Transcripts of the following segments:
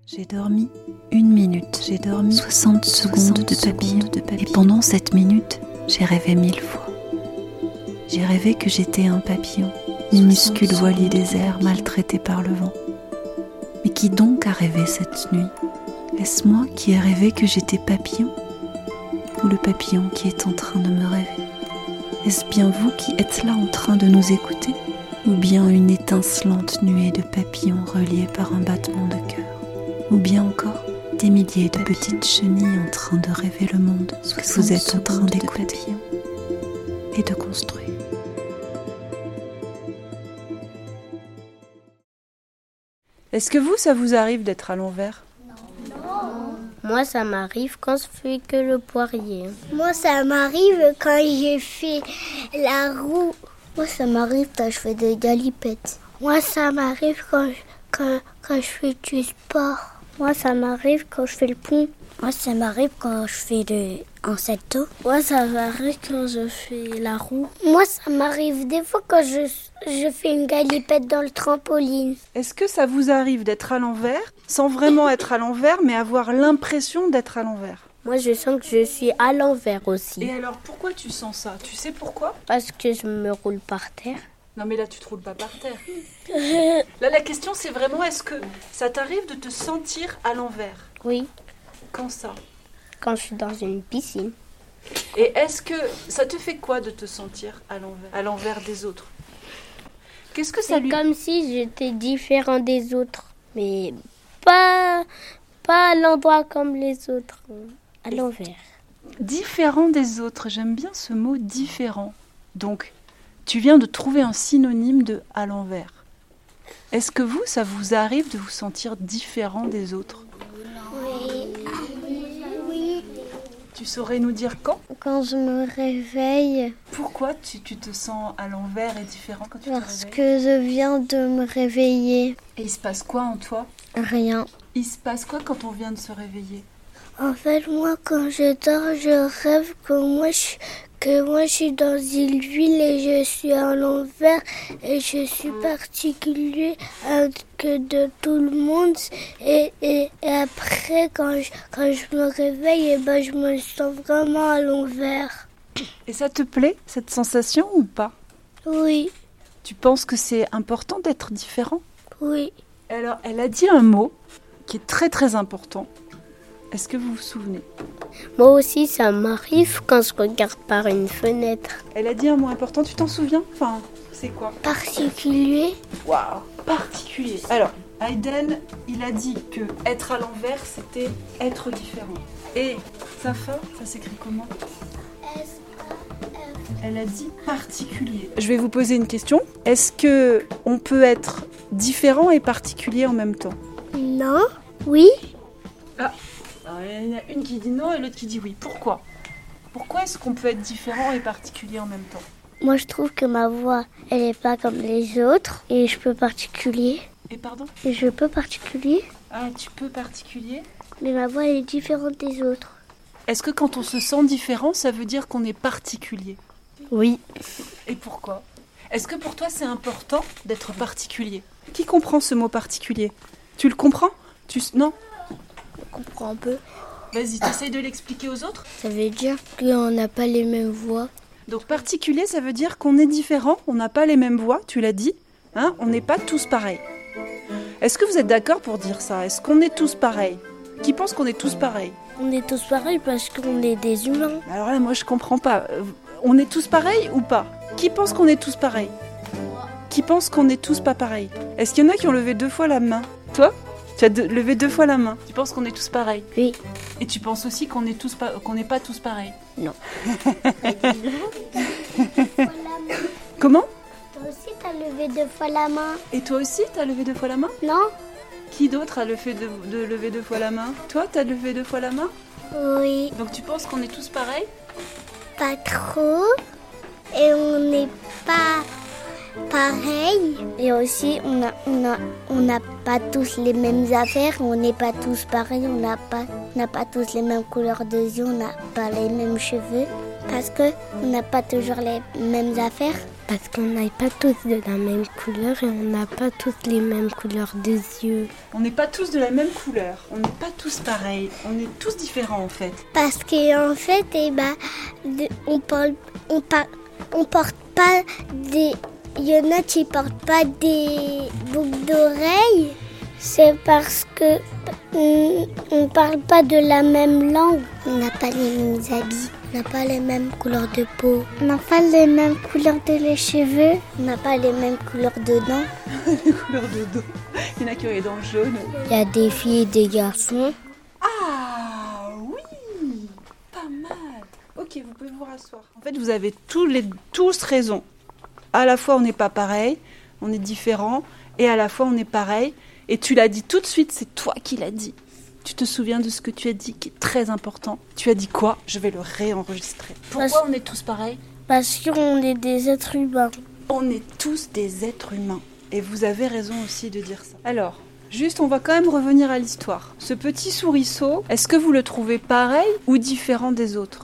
J'ai dormi 1 minute, j'ai dormi 60 secondes de papillon. Et pendant cette minute, j'ai rêvé 1000 fois. J'ai rêvé que j'étais un papillon, minuscule voilier des airs maltraité par le vent. Mais qui donc a rêvé cette nuit? Est-ce moi qui ai rêvé que j'étais papillon? Ou le papillon qui est en train de me rêver? Est-ce bien vous qui êtes là en train de nous écouter? Ou bien une étincelante nuée de papillons reliés par un battement de cœur? Ou bien encore des milliers de petites chenilles en train de rêver le monde que vous êtes en train d'écouter et de construire? Est-ce que vous, ça vous arrive d'être à l'envers? Moi, ça m'arrive quand je fais que le poirier. Moi, ça m'arrive quand j'ai fait la roue. Moi, ça m'arrive quand je fais des galipettes. Moi, ça m'arrive quand je fais du sport. Moi, ça m'arrive quand je fais le pont. Moi, ça m'arrive quand je fais un salto. Moi, ça m'arrive quand je fais la roue. Moi, ça m'arrive des fois quand je fais une galipette dans le trampoline. Est-ce que ça vous arrive d'être à l'envers, sans vraiment être à l'envers, mais avoir l'impression d'être à l'envers? Moi, je sens que je suis à l'envers aussi. Et alors, pourquoi tu sens ça? Tu sais pourquoi? Parce que je me roule par terre. Non, mais là, tu te roules pas par terre. Là, la question, c'est vraiment, est-ce que ça t'arrive de te sentir à l'envers? Oui. Quand ça? Quand je suis dans une piscine. Et est-ce que ça te fait quoi de te sentir à l'envers des autres? Qu'est-ce que ça C'est comme si j'étais différent des autres, mais pas à l'endroit comme les autres, à l'envers. Différent des autres, j'aime bien ce mot différent. Donc, tu viens de trouver un synonyme de à l'envers. Est-ce que vous, ça vous arrive de vous sentir différent des autres? Oui. Tu saurais nous dire quand? Quand je me réveille. Pourquoi tu te sens à l'envers et différent quand tu te réveilles? Parce que je viens de me réveiller. Et il se passe quoi en toi? Rien. Il se passe quoi quand on vient de se réveiller? En fait, moi, quand je dors, je rêve que moi, je suis dans une ville et je suis à l'envers et je suis particulier que de tout le monde. Et après, quand je me réveille, je me sens vraiment à l'envers. Et ça te plaît, cette sensation, ou pas? Oui. Tu penses que c'est important d'être différent? Oui. Alors, elle a dit un mot qui est très très important. Est-ce que vous vous souvenez? Moi aussi, ça m'arrive quand je regarde par une fenêtre. Elle a dit un mot important, tu t'en souviens? Enfin, c'est quoi? Particulier. Waouh, particulier. Alors, Hayden, il a dit que être à l'envers, c'était être différent. Et Safa, ça s'écrit comment? Elle a dit particulier. Je vais vous poser une question. Est-ce que on peut être différent et particulier en même temps? Non. Oui. Ah. Alors, il y en a une qui dit non et l'autre qui dit oui. Pourquoi? Pourquoi est-ce qu'on peut être différent et particulier en même temps? Moi, je trouve que ma voix, elle n'est pas comme les autres. Et je peux particulier. Et pardon? Et je peux particulier. Ah, tu peux particulier? Mais ma voix, elle est différente des autres. Est-ce que quand on se sent différent, ça veut dire qu'on est particulier? Oui. Et pourquoi? Est-ce que pour toi, c'est important d'être particulier? Qui comprend ce mot particulier? Tu le comprends? Non? Je comprends un peu. Vas-y, t'essayes de l'expliquer aux autres? Ça veut dire qu'on n'a pas les mêmes voix. Donc particulier, ça veut dire qu'on est différent, on n'a pas les mêmes voix, tu l'as dit, hein, on n'est pas tous pareils. Est-ce que vous êtes d'accord pour dire ça? Est-ce qu'on est tous pareils? Qui pense qu'on est tous pareils? On est tous pareils parce qu'on est des humains. Alors là, moi je comprends pas. On est tous pareils ou pas? Qui pense qu'on est tous pareils? Qui pense qu'on est tous pas pareils? Est-ce qu'il y en a qui ont levé 2 fois la main? Toi? Tu as levé 2 fois la main. Tu penses qu'on est tous pareils? Oui. Et tu penses aussi qu'on n'est pas tous pareils? Non. Comment? Toi aussi, t'as levé 2 fois la main. Et toi aussi, t'as levé 2 fois la main? Non? Qui d'autre a le fait de lever 2 fois la main? Toi, t'as levé 2 fois la main? Oui. Donc tu penses qu'on est tous pareils? Pas trop. Et on n'est pas pareil. Et aussi, on n'a pas tous les mêmes affaires. On n'est pas tous pareils. On n'a pas tous les mêmes couleurs de yeux. On n'a pas les mêmes cheveux. Parce qu'on n'a pas toujours les mêmes affaires. Parce qu'on n'a pas tous de la même couleur et on n'a pas tous les mêmes couleurs de yeux. On n'est pas tous de la même couleur, on n'est pas tous pareils, on est tous différents en fait. Parce qu'en fait, on porte pas des... Il y en a qui portent pas des boucles d'oreilles. C'est parce que on parle pas de la même langue. On n'a pas les mêmes habits. On n'a pas les mêmes couleurs de peau. On n'a pas les mêmes couleurs de les cheveux. On n'a pas les mêmes couleurs de dents. Les couleurs de dos. Il y en a qui ont les dents jaunes. Il y a des filles et des garçons. Ah oui, pas mal. Ok, vous pouvez vous rasseoir. En fait, vous avez tous raison. À la fois, on n'est pas pareil, on est différent, et à la fois, on est pareil. Et tu l'as dit tout de suite, c'est toi qui l'as dit. Tu te souviens de ce que tu as dit qui est très important. Tu as dit quoi? Je vais le réenregistrer. Pourquoi on est tous pareils? Parce qu'on est des êtres humains. On est tous des êtres humains. Et vous avez raison aussi de dire ça. Alors, juste, on va quand même revenir à l'histoire. Ce petit souriceau, est-ce que vous le trouvez pareil ou différent des autres?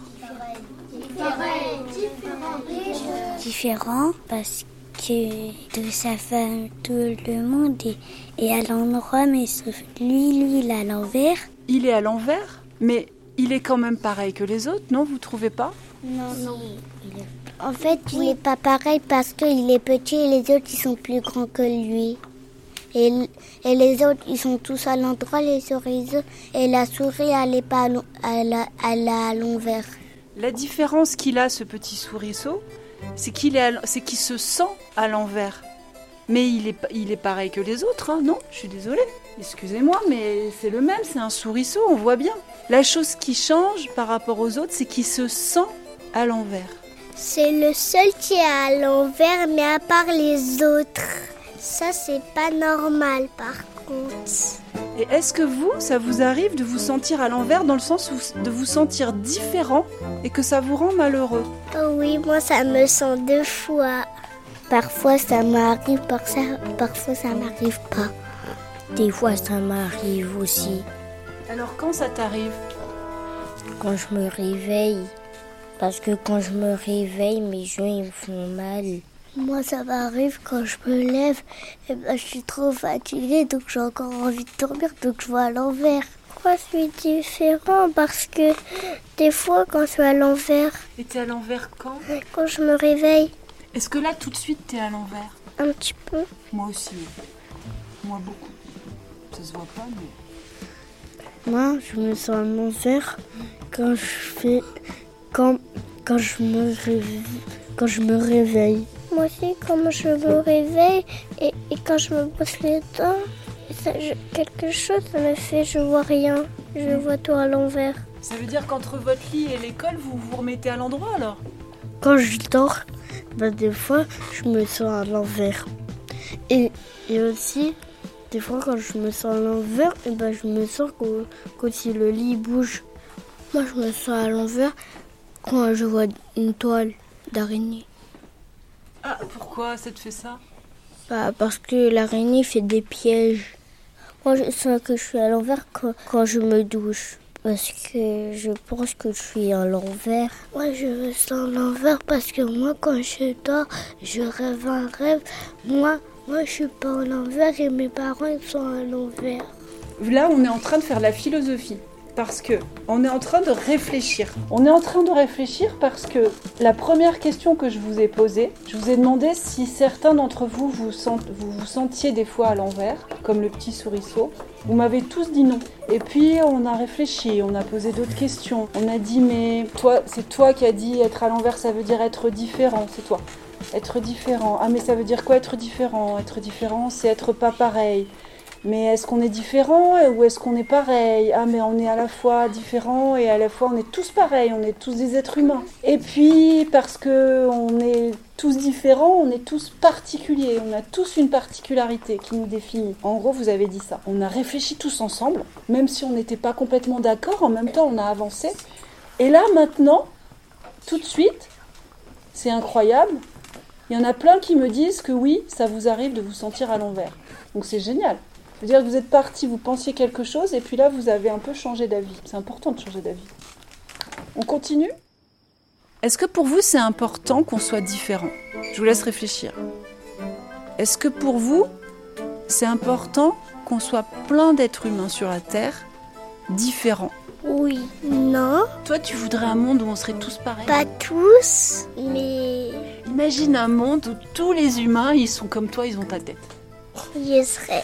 Différent parce que de sa femme, tout le monde est à l'endroit, mais sauf lui, il est à l'envers. Il est à l'envers, mais il est quand même pareil que les autres, non? Vous trouvez pas? Non. En fait, il n'est pas pareil parce qu'il est petit et les autres, ils sont plus grands que lui. Et les autres, ils sont tous à l'endroit, les oiseaux. Et la souris, elle est pas elle est à l'envers. La différence qu'il a, ce petit souriceau, c'est qu'il se sent à l'envers. Mais il est pareil que les autres, hein, non? Je suis désolée, excusez-moi, mais c'est le même, c'est un souriceau, on voit bien. La chose qui change par rapport aux autres, c'est qu'il se sent à l'envers. C'est le seul qui est à l'envers, mais à part les autres. Ça, c'est pas normal, par contre. Et est-ce que ça vous arrive de vous sentir à l'envers dans le sens de vous sentir différent et que ça vous rend malheureux? Oh oui, moi, ça me sent 2 fois. Parfois, ça m'arrive, parfois, ça m'arrive pas. Des fois, ça m'arrive aussi. Alors, quand ça t'arrive? Quand je me réveille. Parce que quand je me réveille, mes genoux ils me font mal. Moi, ça m'arrive quand je me lève, et je suis trop fatiguée, donc j'ai encore envie de dormir, donc je vois à l'envers. Pourquoi je suis différent? Parce que des fois, quand je suis à l'envers... Et t'es à l'envers quand? Quand je me réveille. Est-ce que là, tout de suite, t'es à l'envers? Un petit peu. Moi aussi. Moi, beaucoup. Ça se voit pas, mais... Moi, je me sens à l'envers quand je me réveille. Moi aussi, quand je me réveille et quand je me brosse les dents, quelque chose ça me fait, je vois rien. Je vois tout à l'envers. Ça veut dire qu'entre votre lit et l'école, vous vous remettez à l'endroit alors? Quand je dors, des fois, je me sens à l'envers. Et aussi, des fois, quand je me sens à l'envers, je me sens quand si le lit bouge. Moi, je me sens à l'envers quand je vois une toile d'araignée. Ah, pourquoi ça te fait ça? Parce que l'araignée fait des pièges. Moi, je sens que je suis à l'envers quand je me douche. Parce que je pense que je suis à l'envers. Moi, je me sens à l'envers parce que moi, quand je dors, je rêve un rêve. Moi, je suis pas à l'envers et mes parents, ils sont à l'envers. Là, on est en train de faire la philosophie. Parce que on est en train de réfléchir. On est en train de réfléchir parce que la première question que je vous ai posée, je vous ai demandé si certains d'entre vous vous sentiez des fois à l'envers, comme le petit souriceau. Vous m'avez tous dit non. Et puis on a réfléchi, on a posé d'autres questions. On a dit mais toi, c'est toi qui as dit être à l'envers, ça veut dire être différent, c'est toi. Être différent. Ah mais ça veut dire quoi être différent? Être différent, c'est être pas pareil. Mais est-ce qu'on est différent ou est-ce qu'on est pareil? Ah mais on est à la fois différent et à la fois on est tous pareils, on est tous des êtres humains. Et puis parce que on est tous différents, on est tous particuliers, on a tous une particularité qui nous définit. En gros, vous avez dit ça. On a réfléchi tous ensemble, même si on n'était pas complètement d'accord, en même temps on a avancé. Et là maintenant, tout de suite, c'est incroyable, il y en a plein qui me disent que oui, ça vous arrive de vous sentir à l'envers. Donc c'est génial. C'est-à-dire que vous êtes parti, vous pensiez quelque chose, et puis là, vous avez un peu changé d'avis. C'est important de changer d'avis. On continue ? Est-ce que pour vous, c'est important qu'on soit différent ? Je vous laisse réfléchir. Est-ce que pour vous, c'est important qu'on soit plein d'êtres humains sur la Terre, différents ? Oui. Non, Toi, tu voudrais un monde où on serait tous pareils ? pas tous, mais Imagine un monde où tous les humains, ils sont comme toi, ils ont ta tête. je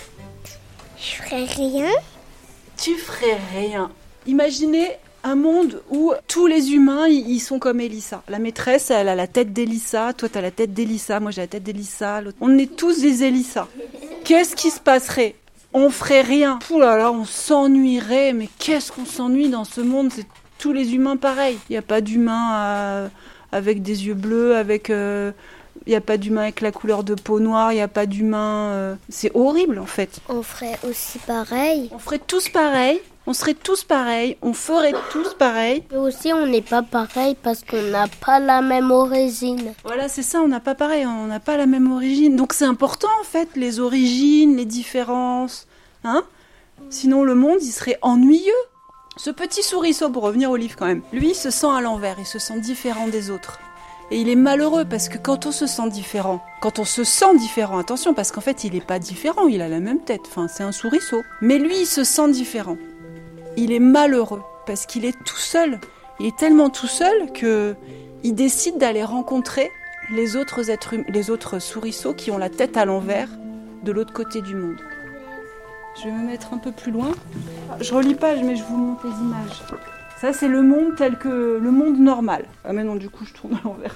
ferais rien. Tu ferais rien. Imaginez un monde où tous les humains, ils sont comme Elissa. La maîtresse, elle a la tête d'Elissa, toi, t'as la tête d'Elissa, moi, j'ai la tête d'Elissa. On est tous des Elissa. Qu'est-ce qui se passerait ? On ferait rien. Ouh là là, on s'ennuierait. Mais qu'est-ce qu'on s'ennuie dans ce monde ? C'est tous les humains pareils. Il n'y a pas d'humain avec des yeux bleus, il n'y a pas d'humain avec la couleur de peau noire, il n'y a pas d'humain... C'est horrible, en fait. On ferait aussi pareil. On ferait tous pareil. On serait tous pareils, on ferait tous pareil. Mais aussi, on n'est pas pareil parce qu'on n'a pas la même origine. Voilà, c'est ça, on n'a pas pareil, on n'a pas la même origine. Donc c'est important en fait, les origines, les différences. Hein ? Sinon le monde, il serait ennuyeux. Ce petit souriceau, pour revenir au livre quand même, lui, il se sent à l'envers, il se sent différent des autres. Et il est malheureux parce que quand on se sent différent, attention, parce qu'en fait, il n'est pas différent, il a la même tête, enfin, c'est un souriceau. Mais lui, il se sent différent. Il est malheureux parce qu'il est tout seul. Il est tellement tout seul qu'il décide d'aller rencontrer les autres souriceaux qui ont la tête à l'envers de l'autre côté du monde. Je vais me mettre un peu plus loin. Je relis pas, mais je vous montre les images. Ça, c'est le monde tel que le monde normal. Ah mais non, du coup, je tourne à l'envers.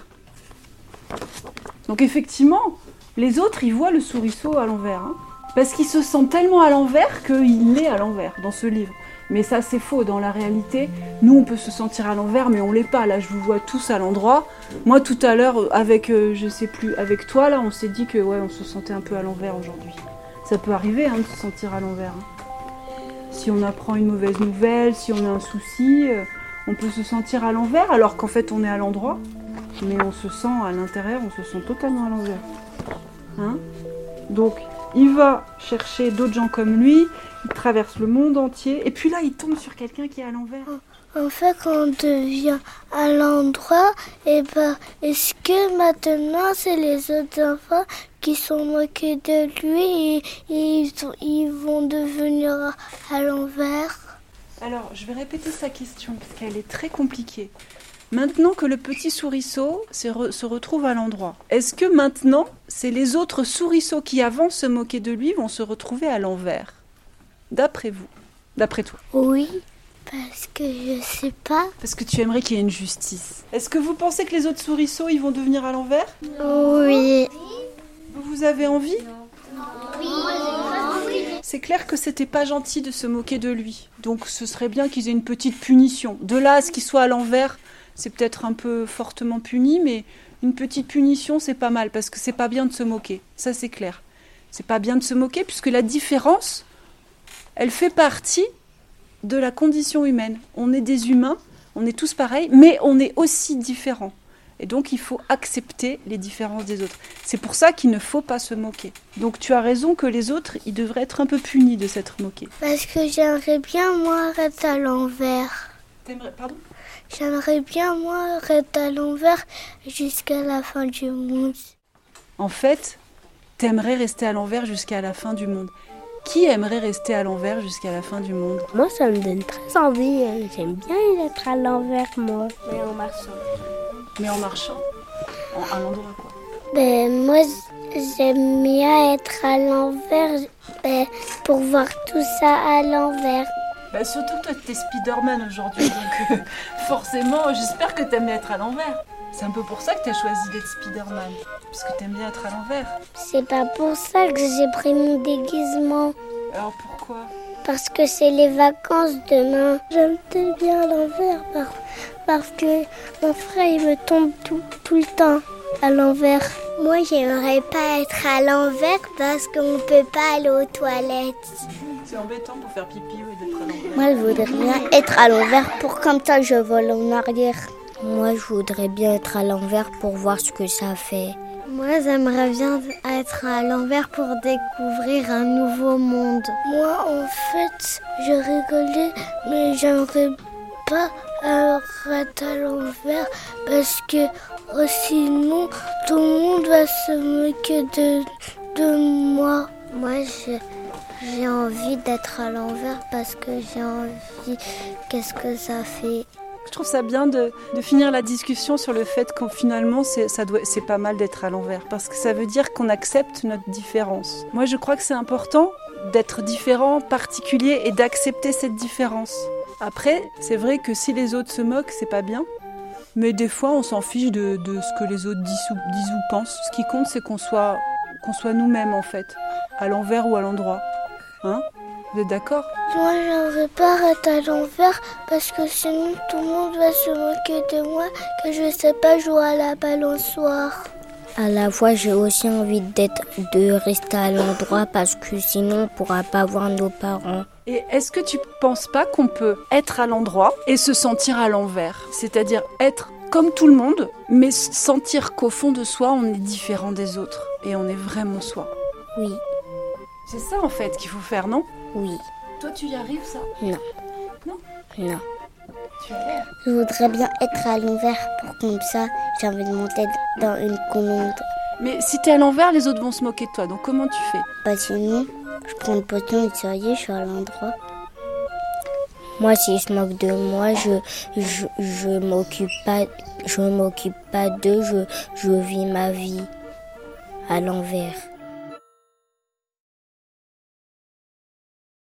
Donc effectivement, les autres, ils voient le souriceau à l'envers. Hein, parce qu'ils se sentent tellement à l'envers qu'il l'est à l'envers dans ce livre. Mais ça, c'est faux. Dans la réalité, nous, on peut se sentir à l'envers, mais on l'est pas. Là, je vous vois tous à l'endroit. Moi, tout à l'heure, avec toi, là, on s'est dit que, ouais, on se sentait un peu à l'envers aujourd'hui. Ça peut arriver, hein, de se sentir à l'envers. Hein. Si on apprend une mauvaise nouvelle, si on a un souci, on peut se sentir à l'envers, alors qu'en fait, on est à l'endroit. Mais on se sent à l'intérieur, on se sent totalement à l'envers. Hein ? Donc, il va chercher d'autres gens comme lui, il traverse le monde entier, et puis là, il tombe sur quelqu'un qui est à l'envers. En fait, quand on devient à l'endroit, est-ce que maintenant, c'est les autres enfants qui sont moqués de lui et ils vont devenir à l'envers ? Alors, je vais répéter sa question, parce qu'elle est très compliquée. Maintenant que le petit souriceau se retrouve à l'endroit, est-ce que maintenant, c'est les autres souriceaux qui avant se moquaient de lui vont se retrouver à l'envers ? D'après vous, d'après toi ? Oui, parce que je sais pas. Parce que tu aimerais qu'il y ait une justice. Est-ce que vous pensez que les autres souriceaux, ils vont devenir à l'envers ? Oui. Vous avez envie ? Oui. C'est clair que c'était pas gentil de se moquer de lui. Donc ce serait bien qu'ils aient une petite punition. De là à ce qu'il soit à l'envers, c'est peut-être un peu fortement puni, mais une petite punition, c'est pas mal, parce que c'est pas bien de se moquer. Ça, c'est clair. C'est pas bien de se moquer, puisque la différence, elle fait partie de la condition humaine. On est des humains, on est tous pareils, mais on est aussi différents. Et donc, il faut accepter les différences des autres. C'est pour ça qu'il ne faut pas se moquer. Donc, tu as raison que les autres, ils devraient être un peu punis de s'être moqués. Parce que j'aimerais bien, moi, être à l'envers. Pardon ? J'aimerais bien, moi, être à l'envers jusqu'à la fin du monde. En fait, t'aimerais rester à l'envers jusqu'à la fin du monde. Qui aimerait rester à l'envers jusqu'à la fin du monde ? Moi, ça me donne très envie. J'aime bien être à l'envers, moi. Mais en marchant. Mais en marchant ? À l'endroit, quoi. Moi, j'aime bien être à l'envers pour voir tout ça à l'envers. Surtout toi, t'es Spider-Man aujourd'hui, donc forcément, j'espère que t'aimes bien être à l'envers. C'est un peu pour ça que t'as choisi d'être Spider-Man, parce que t'aimes bien être à l'envers. C'est pas pour ça que j'ai pris mon déguisement. Alors pourquoi ? Parce que c'est les vacances demain. J'aime bien à l'envers parce que mon frère il me tombe tout le temps à l'envers. Moi j'aimerais pas être à l'envers parce qu'on peut pas aller aux toilettes. C'est embêtant pour faire pipi et d'être à l'envers. Moi je voudrais bien être à l'envers pour comme ça je vole en arrière. Moi je voudrais bien être à l'envers pour voir ce que ça fait. Moi, j'aimerais bien être à l'envers pour découvrir un nouveau monde. Moi, en fait, je rigolais, mais j'aimerais pas être à l'envers parce que sinon tout le monde va se moquer de moi. Moi, j'ai envie d'être à l'envers parce que j'ai envie. Qu'est-ce que ça fait? Je trouve ça bien de finir la discussion sur le fait qu'en finalement c'est pas mal d'être à l'envers parce que ça veut dire qu'on accepte notre différence. Moi je crois que c'est important d'être différent, particulier et d'accepter cette différence. Après, c'est vrai que si les autres se moquent, c'est pas bien. Mais des fois on s'en fiche de ce que les autres disent ou pensent. Ce qui compte c'est qu'on soit nous-mêmes en fait, à l'envers ou à l'endroit. Hein? Vous êtes d'accord? Moi, j'en veux pas être à l'envers parce que sinon tout le monde va se moquer de moi que je sais pas jouer à la balançoire. À la fois, j'ai aussi envie de rester à l'endroit parce que sinon on pourra pas voir nos parents. Et est-ce que tu penses pas qu'on peut être à l'endroit et se sentir à l'envers? C'est-à-dire être comme tout le monde, mais sentir qu'au fond de soi, on est différent des autres et on est vraiment soi. Oui. C'est ça en fait qu'il faut faire, non? Oui. Toi, tu y arrives, ça? Non. Non? Non. Tu as l'air. Je voudrais bien être à l'envers pour comme ça, j'ai envie de monter dans une colonne. Mais si t'es à l'envers, les autres vont se moquer de toi. Donc comment tu fais? Bah sinon, je prends une potion et ça y est, je suis à l'endroit. Moi, si je moque de moi, je m'occupe pas d'eux, je vis ma vie à l'envers.